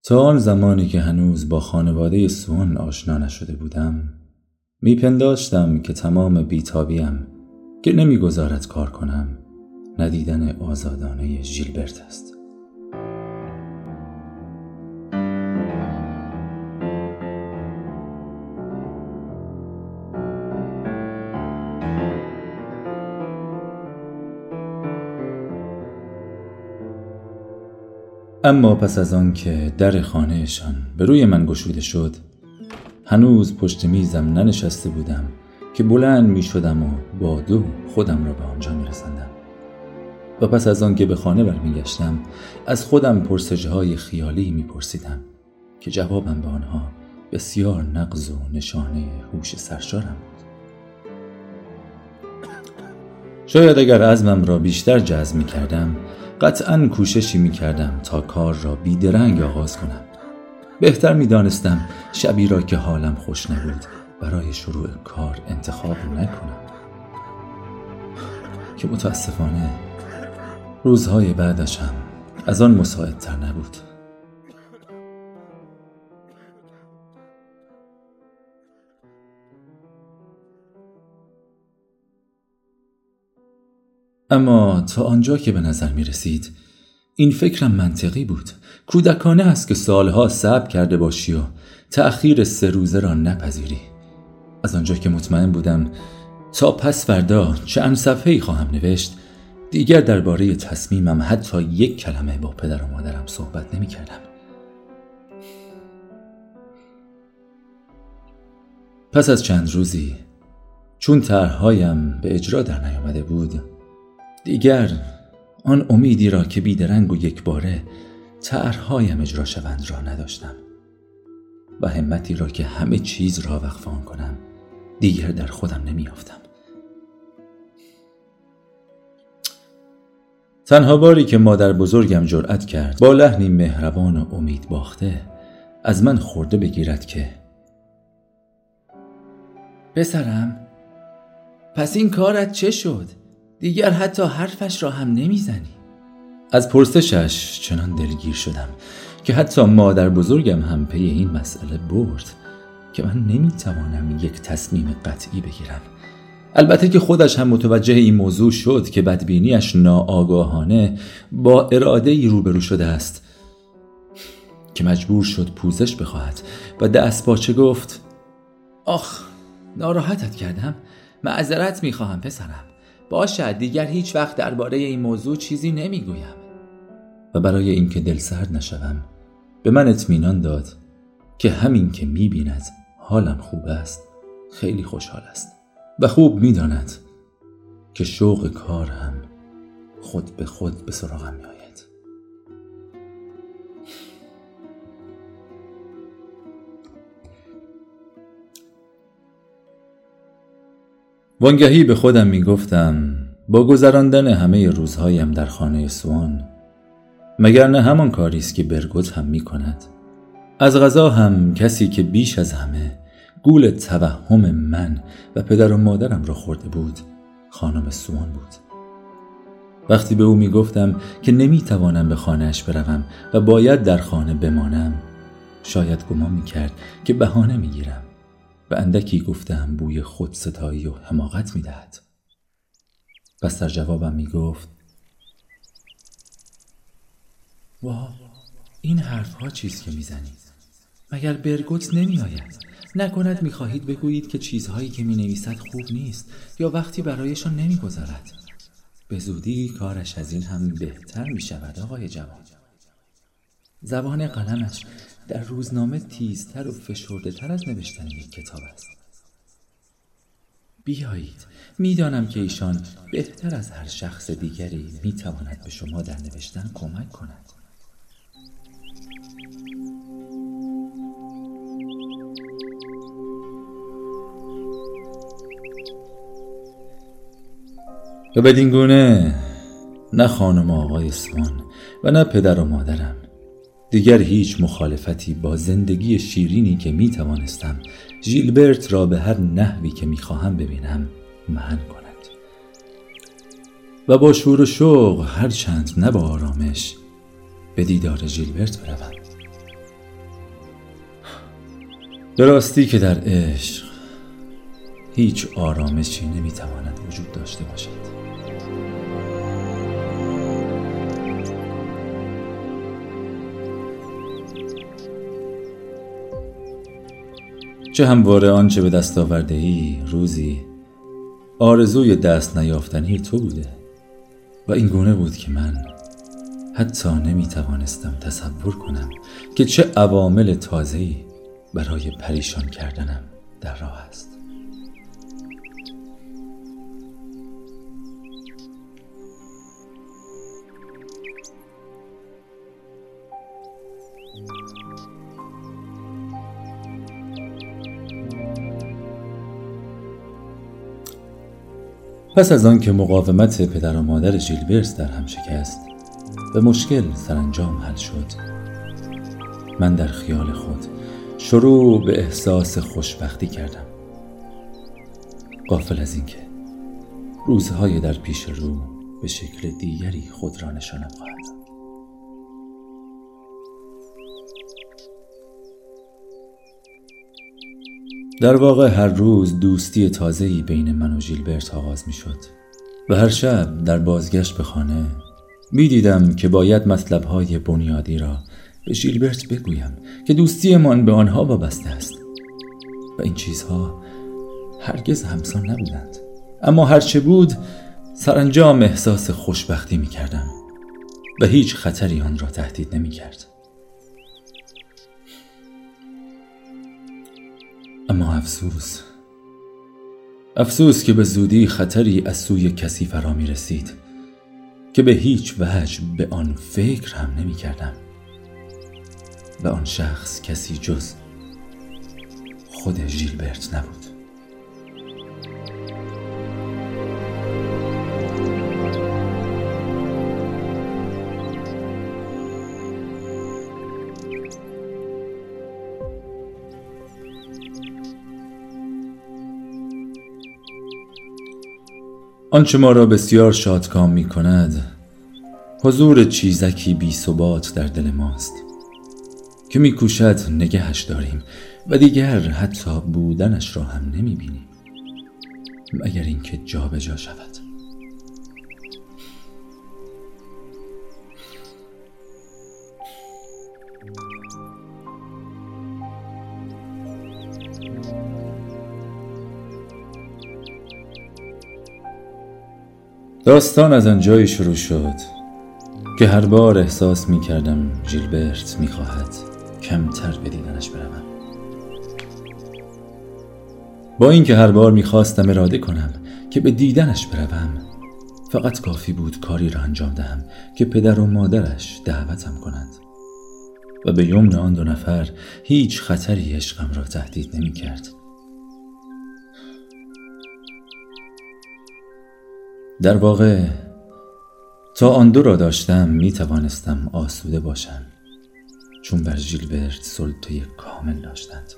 تا آن زمانی که هنوز با خانواده سوان آشنا نشده بودم، میپنداشتم که تمام بیتابیم که نمیگذارد کار کنم ندیدن آزادانه ژیلبرت است. اما پس از آن که در خانهشان به روی من گشوده شد، هنوز پشت میزم ننشسته بودم که بلند می شدم و با دو خودم را به آنجا می رسندم. و پس از آن که به خانه برمی گشتم، از خودم پرسش‌های خیالی می پرسیدم که جوابم به آنها بسیار نغز و نشانه هوش سرشارم بود. شاید اگر عزمم را بیشتر جزم می کردم، قطعاً کوششی می کردم تا کار را بیدرنگ آغاز کنم. بهتر می دانستم شبی را که حالم خوش نبود برای شروع کار انتخاب نکنم، که متاسفانه روزهای بعدش هم از آن مساعدتر نبود. اما تا آنجا که به نظر می رسید این فکرم منطقی بود. کودکانه است که سالها صبر کرده باشی و تأخیر 3 روزه را نپذیری. از آنجا که مطمئن بودم تا پس فردا چند صفحه‌ای خواهم نوشت، دیگر درباره تصمیمم حتی 1 کلمه با پدر و مادرم صحبت نمی کردم. پس از چند روزی چون طرح‌هایم به اجرا در نیامده بود، دیگر آن امیدی را که بیدرنگ و یکباره طرح‌هایم اجرا شوند را نداشتم و همتی را که همه چیز را وقف آن کنم دیگر در خودم نمی‌یافتم. تنها باری که مادر بزرگم جرأت کرد با لحنی مهربان و امید باخته از من خورده بگیرد که پسرم، پس این کارت چه شد؟ دیگر حتی حرفش را هم نمیزنی. از پرسشش چنان دلگیر شدم که حتی مادر بزرگم هم پی این مسئله برد که من نمیتوانم یک تصمیم قطعی بگیرم. البته که خودش هم متوجه این موضوع شد که بدبینیش ناآگاهانه با اراده‌ای روبرو شده است که مجبور شد پوزش بخواهد و دستپاچه گفت آخ، ناراحتت کردم؟ معذرت میخواهم پسرم. باشد، دیگر هیچ وقت درباره این موضوع چیزی نمیگویم. و برای اینکه دلسرد نشوم به من اطمینان داد که همین که میبیند حالم خوب است خیلی خوشحال است و خوب میداند که شوق کار هم خود به خود به سراغم میآید. وانگهی به خودم میگفتم با گذراندن همه روزهایم در خانه سوان، مگر نه همان کاری است که برگوت هم میکند؟ از قضا هم کسی که بیش از همه گول توهم من و پدر و مادرم را خورده بود خانم سوان بود. وقتی به او میگفتم که نمیتوانم به خانه‌اش بروم و باید در خانه بمانم، شاید گمان میکرد که بهانه میگیرم و اندکی گفتم بوی خودستایی و حماقت میدهد. پس در جوابم میگفت واه، این حرفها چیست که میزنید؟ مگر برگوت نمی آید؟ نکند میخواهید بگویید که چیزهایی که مینویسد خوب نیست یا وقتی برایشان نمیگذارد؟ به زودی کارش از این هم بهتر میشود آقای جوان. زبان قلمش در روزنامه تیزتر و فشرده تر از نوشتن یک کتاب است. بیایید، میدانم که ایشان بهتر از هر شخص دیگری میتواند به شما در نوشتن کمک کند. و بدین گونه نه خانم آقای سوان و نه پدر و مادرم دیگر هیچ مخالفتی با زندگی شیرینی که می توانستم ژیلبرت را به هر نحوی که می خواهم ببینم منع کند و با شور و شوق هر چند نه با آرامش به دیدار ژیلبرت بروم. به راستی که در عشق هیچ آرامشی نمیتواند وجود داشته باشد. چه همواره آنچه به دست آورده‌ای روزی آرزوی دست نیافتنی تو بوده و این گونه بود که من حتی نمیتوانستم تصور کنم که چه عوامل تازه‌ای برای پریشان کردنم در راه است. پس از آن که مقاومت پدر و مادر ژیلبرت در هم شکست و مشکل سرانجام حل شد، من در خیال خود شروع به احساس خوشبختی کردم، غافل از اینکه روزهای در پیش رو به شکل دیگری خود را نشانم خواهد. در واقع هر روز دوستی تازه‌ای بین من و ژیلبرت آغاز می شد و هر شب در بازگشت به خانه می دیدم که باید مطلب‌های بنیادی را به ژیلبرت بگویم که دوستی من به آنها وابسته است و این چیزها هرگز همسان نبودند. اما هرچه بود سرانجام احساس خوشبختی می کردم و هیچ خطری آن را تهدید نمی کرد. اما افسوس که به زودی خطری از سوی کسی فرا می رسید که به هیچ وجه به آن فکر هم نمی کردم و آن شخص کسی جز خود ژیلبرت نبود. آنچه ما را بسیار شادکام می کند حضور چیزکی بی ثبات در دل ماست که می کوشد نگهش داریم و دیگر حتی بودنش را هم نمی بینیم مگر اینکه جا به جا شود. داستان از آنجایی شروع شد که هر بار احساس می کردم ژیلبرت می خواهد کمتر به دیدنش بروم. با اینکه هر بار می خواستم اراده کنم که به دیدنش بروم، فقط کافی بود کاری را انجام دهم که پدر و مادرش دعوتم کنند و به یمن آن دو نفر هیچ خطری عشقم را تهدید نمی کرد. در واقع تا آن دو را داشتم می توانستم آسوده باشم، چون بر ژیلبرت سلطه کامل داشتند.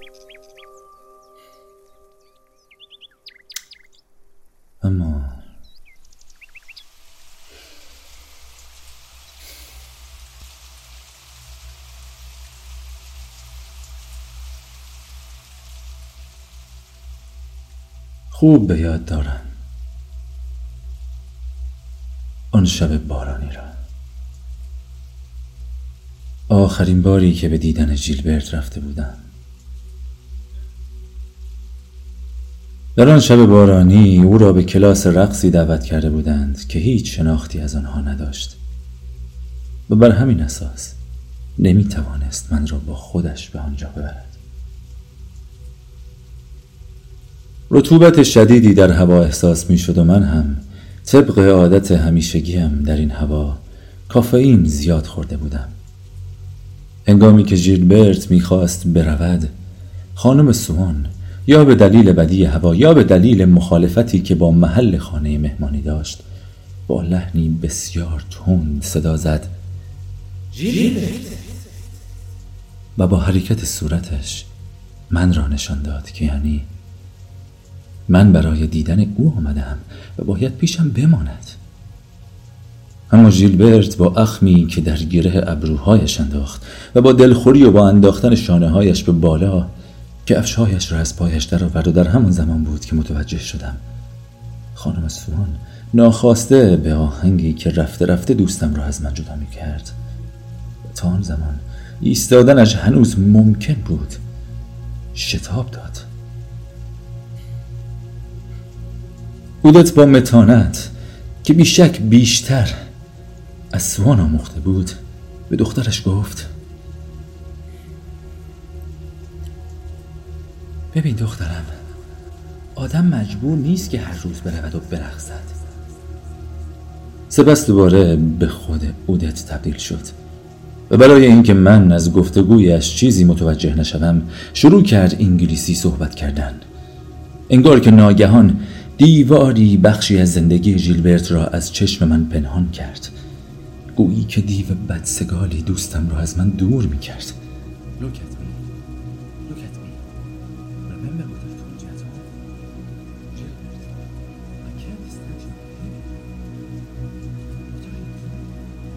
اما خوب به یاد دارم آن شب بارانی را، آخرین باری که به دیدن ژیلبرت رفته بودم. در آن شب بارانی او را به کلاس رقصی دعوت کرده بودند که هیچ شناختی از آنها نداشت و بر همین اساس نمی توانست من را با خودش به آنجا ببرد. رطوبت شدیدی در هوا احساس می شد و من هم طبق عادت همیشگیم در این هوا کافئین زیاد خورده بودم. هنگامی که ژیلبرت می‌خواست برود، خانم سوان یا به دلیل بدی هوا یا به دلیل مخالفتی که با محل خانه مهمانی داشت، با لحنی بسیار تند صدا زد ژیلبرت و با حرکت صورتش من را نشان داد که یعنی من برای دیدن او آمدم و باید پیشم بماند. اما ژیلبرت با اخمی که در گره ابروهایش انداخت و با دلخوری و با انداختن شانه‌هایش به بالا کفش‌هایش را از پایش درآورد و در همان زمان بود که متوجه شدم خانم سوان ناخواسته به آهنگی که رفته رفته دوستم را از من جدا می کرد. تا آن زمان ایستادنش هنوز ممکن بود شتاب داد. اودت با متانت که بیشک بیشتر از سوان آموخته بود به دخترش گفت ببین دخترم، آدم مجبور نیست که هر روز برود و برقصد. سپس دوباره به خود اودت تبدیل شد و برای اینکه من از گفتگویش چیزی متوجه نشوم شروع کرد انگلیسی صحبت کردن. انگار که ناگهان دیواری بخشی از زندگی ژیلبرت را از چشم من پنهان کرد، گویی که دیو بدسگالی دوستم را از من دور می کرد. Look at me. Look at me. Remember what I told you at home. Gilbert, I can't stand you. What are you doing?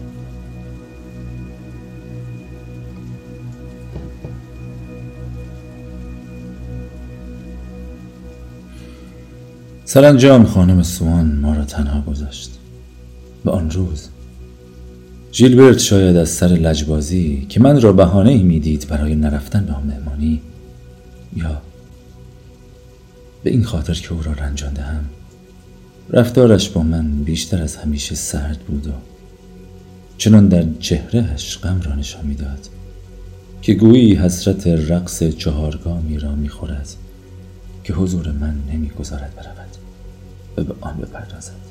سرانجام خانم سوان ما را تنها گذاشت و آن روز ژیلبرت شاید از سر لجبازی که من را بهانه‌ای می‌دید برای نرفتن به مهمانی، یا به این خاطر که او را رنجانده‌ام، رفتارش با من بیشتر از همیشه سرد بود و چنان در چهرهش غم را نشان می‌داد که گویی حسرت رقص چهارگامی را می‌خورد که حضور من نمی‌گذارد برود و به آن بپردازد.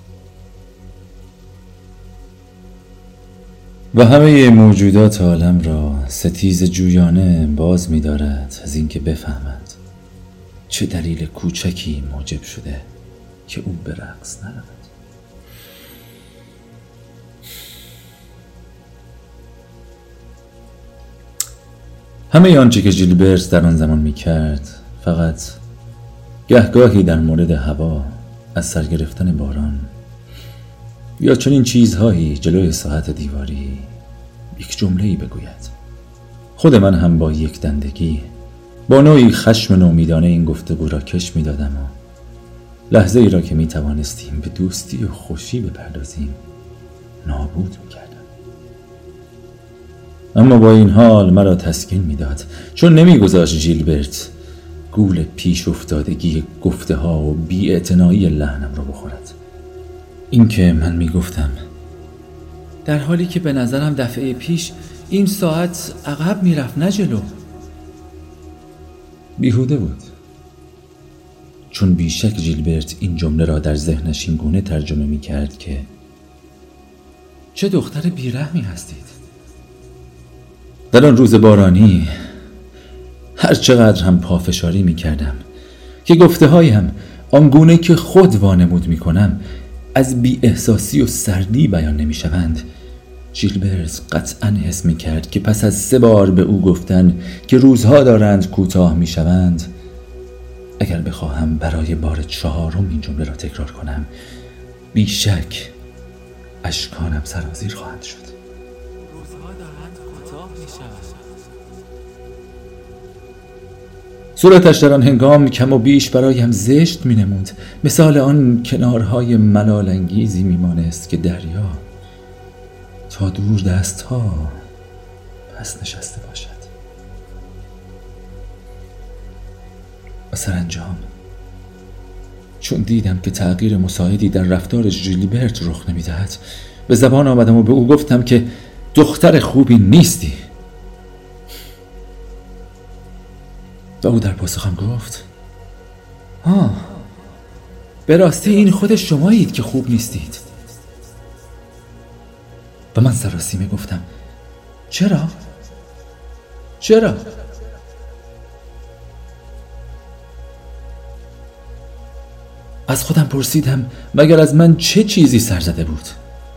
و همه موجودات عالم را ستیز جویانه باز می دارد از اینکه بفهمند چه دلیل کوچکی موجب شده که او به رقص نرود. همه آنچه که ژیلبرت در آن زمان می کرد فقط گهگاهی در مورد هوا، از سر گرفتن باران یا چنین چیزهایی جلوی ساعت دیواری یک جمله‌ای بگوید. خود من هم با یک دندگی با نوعی خشم نومیدانه این گفتگو را کش می‌دادم و لحظه ای را که می توانستیم به دوستی و خوشی بپردازیم نابود می‌کردم. اما با این حال مرا تسکین می‌داد، چون نمی‌گذاشت ژیلبرت گول پیش افتادگی گفته ها و بی‌اعتنایی لحنم را بخورد. این که من میگفتم در حالی که به نظرم دفعه پیش این ساعت عقب میرفت نه جلو، بیهوده بود، چون بیشک ژیلبرت این جمله را در ذهنش این گونه ترجمه میکرد که چه دختر بیرحمی هستید. در آن روز بارانی هر چقدر هم پافشاری میکردم که گفته هایم آنگونه که خود وانمود میکنم از بی احساسی و سردی بیان نمی شوند، ژیلبرت قطعاً حس می کرد که پس از 3 بار به او گفتن که روزها دارند کوتاه می شوند، اگر بخواهم برای بار 4 این جمله را تکرار کنم بیشک اشکانم سرازیر خواهند شد. روزها دارند کوتاه می شوند. صورتش در آن هنگام کم و بیش برایم زشت می نمود، مثال آن کنارهای ملال‌انگیزی می مانست که دریا تا دور دست ها پس نشسته باشد. و سرانجام چون دیدم که تغییر مساعدی در رفتار ژیلبرت رخ نمی دهد، به زبان آمدم و به او گفتم که دختر خوبی نیستی. و او در پاسخم گفت به راستی این خود شمایید که خوب نیستید. و من سراسیمه گفتم چرا؟ از خودم پرسیدم مگر از من چه چیزی سر زده بود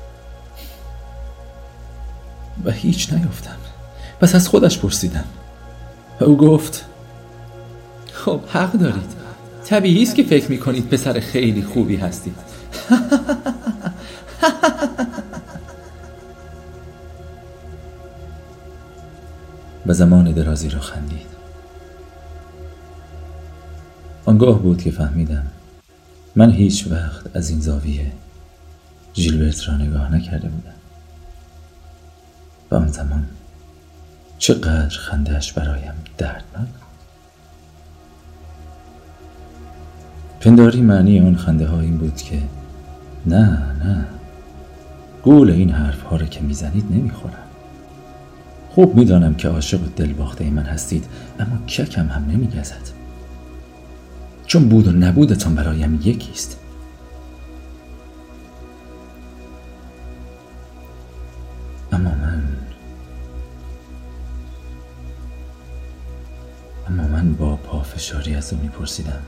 و هیچ نیافتم. پس از خودش پرسیدم و او گفت خب حق دارید، طبیعی است که فکر میکنید پسر خیلی خوبی هستید. و زمان درازی را خندید. آنگاه بود که فهمیدم من هیچ وقت از این زاویه ژیلبرت را نگاه نکرده بودم و آن زمان چقدر خنده‌اش برایم دردناک بود. پنداری معنی آن خنده ها این بود که نه گول این حرف ها را که میزنید نمیخورم. خوب میدانم که عاشق و دلباخته من هستید، اما ککم هم نمیگزد، چون بود و نبودتان برایم یکیست. اما من با پافشاری از او میپرسیدم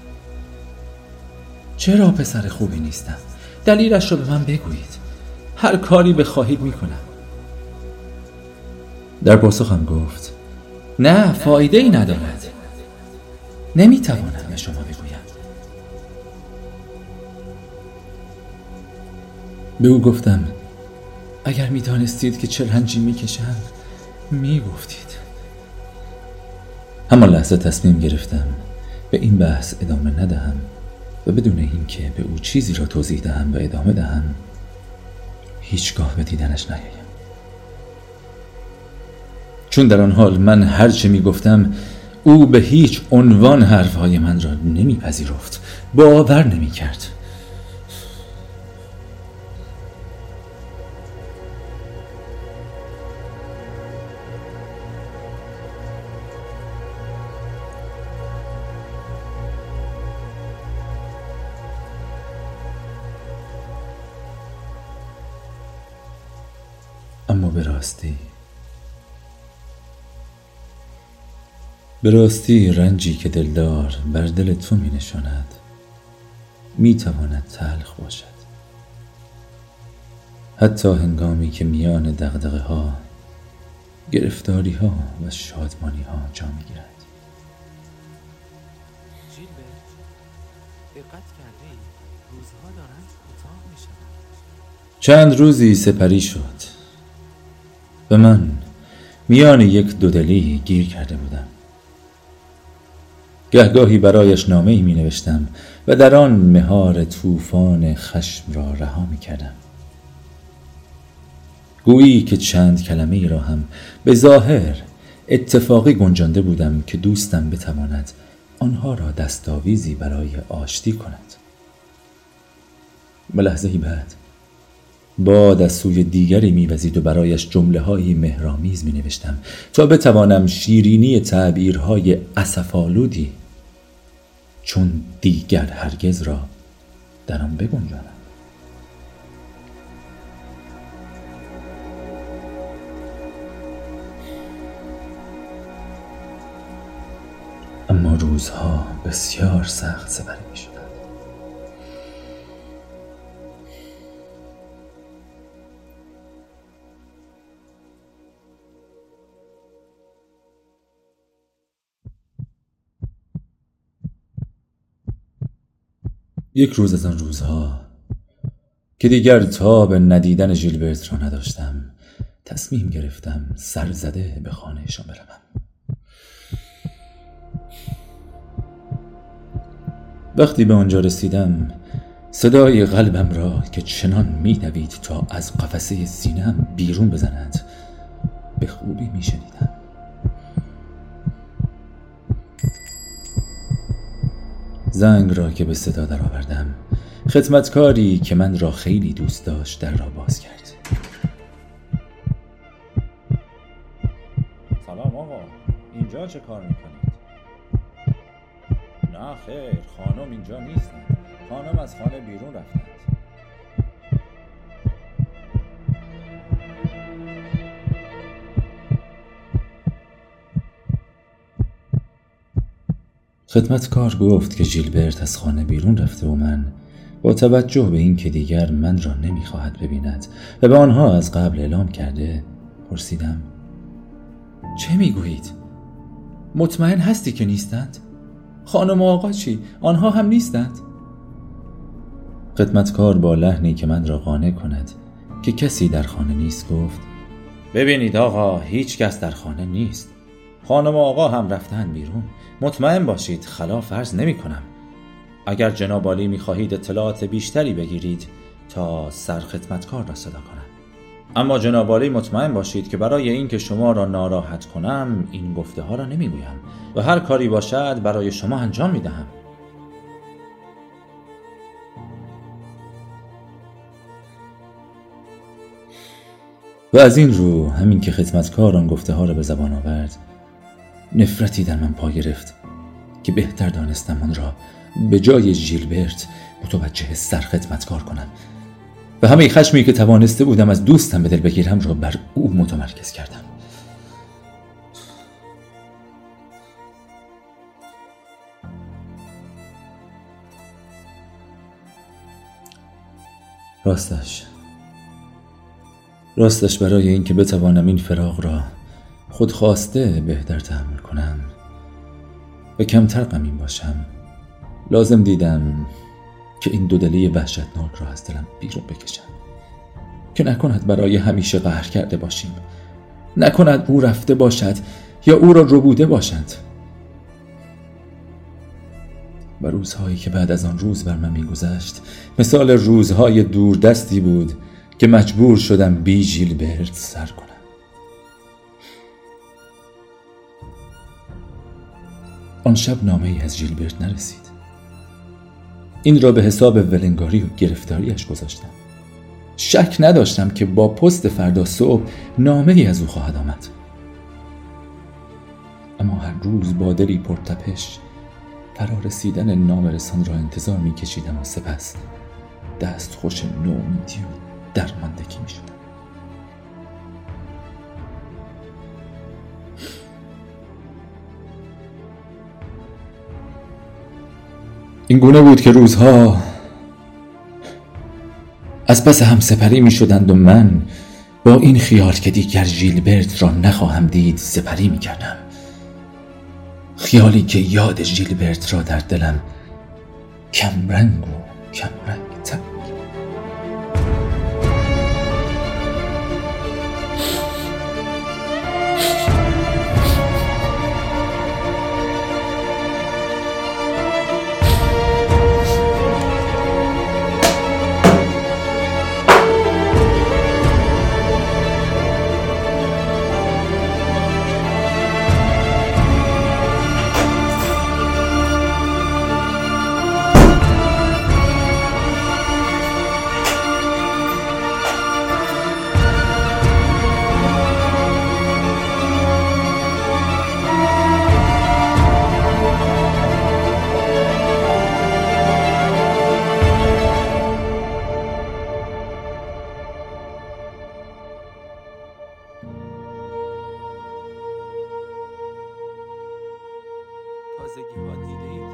چرا پسر خوبی نیستم؟ دلیلش را به من بگویید. هر کاری بخواهید میکنم. در پاسخم گفت نه، فایده ای ندارد. نمیتوانم به شما بگویم. به او گفتم اگر میدانستید که چه رنجی میکشم میگفتید. همان لحظه تصمیم گرفتم به این بحث ادامه ندهم و بدون اینکه به او چیزی را توضیح دهم و ادامه دهم هیچگاه به دیدنش نیایم. چون در آن حال من هر چه میگفتم او به هیچ عنوان حرفهای من را نمیپذیرفت، باور نمیکرد. اما به راستی رنجی که دلدار بر دل تو می نشاند می تواند تلخ باشد، حتی هنگامی که میان دغدغه ها، گرفتاری ها و شادمانی ها جا می گیرد. ژیلبرت، دقت کرده ای؟ روزها دارند کوتاه می شوند. چند روزی سپری شد و من میان یک دودلی گیر کرده بودم. گهگاهی برایش نامه‌ای می نوشتم و در آن مهار طوفان خشم را رها می کردم. گویی که چند کلمه ای را هم به ظاهر اتفاقی گنجانده بودم که دوستم بتواند آنها را دستاویزی برای آشتی کند. به لحظه‌ای بعد باد از سوی دیگری می‌وزید و برایش جمله‌هایی مهرآمیز می‌نوشتم تا بتوانم شیرینی تعبیرهای اسف‌آلودی چون دیگر هرگز را در آن بگنجانم. اما روزها بسیار سخت سپری می‌شدند. یک روز از آن روزها که دیگر تاب ندیدن ژیلبرت را نداشتم، تصمیم گرفتم سرزده به خانه‌شان بروم. وقتی به آنجا رسیدم صدای قلبم را که چنان می‌دوید تا از قفسه سینه‌ام بیرون بزند به خوبی می‌شنیدم. زنگ را که به صدا درآوردم، خدمتکاری که من را خیلی دوست داشت در را باز کرد. سلام آقا، اینجا چه کار میکنید؟ نه خیر، خانم اینجا نیستند. خانم از خانه بیرون رفتند. خدمتکار گفت که ژیلبرت از خانه بیرون رفته و من با توجه به این که دیگر من را نمیخواهد ببیند و به آنها از قبل اعلام کرده پرسیدم چه میگویید؟ مطمئن هستی که نیستند؟ خانم و آقا چی؟ آنها هم نیستند؟ خدمتکار با لحنی که من را قانع کند که کسی در خانه نیست گفت ببینید آقا، هیچ کس در خانه نیست. خانم و آقا هم رفتن بیرون. مطمئن باشید، خلاف عرض نمی کنم. اگر جناب عالی می‌خواهید اطلاعات بیشتری بگیرید تا سرخدمتکار را صدا کنم. اما جناب عالی مطمئن باشید که برای اینکه شما را ناراحت کنم این گفته ها را نمیگویم و هر کاری باشد برای شما انجام میدهم. و از این رو همین که خدمتکار آن گفته ها را به زبان آورد، نفرتی در من پا گرفت که بهتر دانستم آن را به جای ژیلبرت متوجه سرخدمتکار کنم و همه خشمی که توانسته بودم از دوستم به دل بگیرم را بر او متمرکز کردم. راستش برای اینکه بتوانم این فراق را خودخواسته بهتر تحمل کنم و کمتر غمین باشم، لازم دیدم که این دودلی وحشتناک را از دلم بیرون بکشم، که نکند برای همیشه قهر کرده باشیم، نکند او رفته باشد یا او را ربوده باشد. و روزهایی که بعد از آن روز بر من می‌گذشت مثال روزهای دوردستی بود که مجبور شدم بی ژیلبرت سر کنم. آن شب نامه‌ای از ژیلبرت نرسید. این را به حساب ولنگاری و گرفتاریش گذاشتم. شک نداشتم که با پست فردا صبح نامه‌ای از او خواهد آمد. اما هر روز با دلی پرتپش فرارسیدن نامه‌رسان را انتظار می‌کشیدم و سپس دستخوش نومیدی و درماندگی می‌شدم. این گونه بود که روزها از پس هم سپری می شدند و من با این خیال که دیگر ژیلبرت را نخواهم دید سپری می کردم. خیالی که یاد ژیلبرت را در دلم کمرنگ تر. تازگی ها دیده